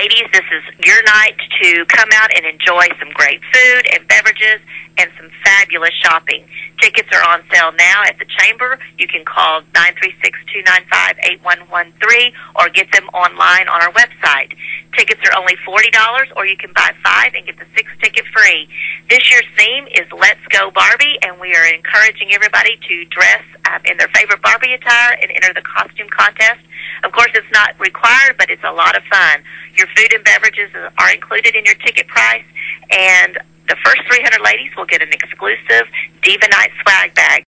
ladies, this is your night to come out and enjoy some great food and beverages and some fabulous shopping. Tickets are on sale now at the Chamber. You can call 936-295-8113 or get them online on our website. Tickets are only $40, or you can buy 5 and get the 6th ticket free. This year's theme is Let's Go Barbie, and we are encouraging everybody to dress in their favorite Barbie attire and enter the costume contest. Of course, it's not required, but it's a lot of fun. Your food and beverages are included in your ticket price, and the first 300 ladies will get an exclusive Diva Night swag bag.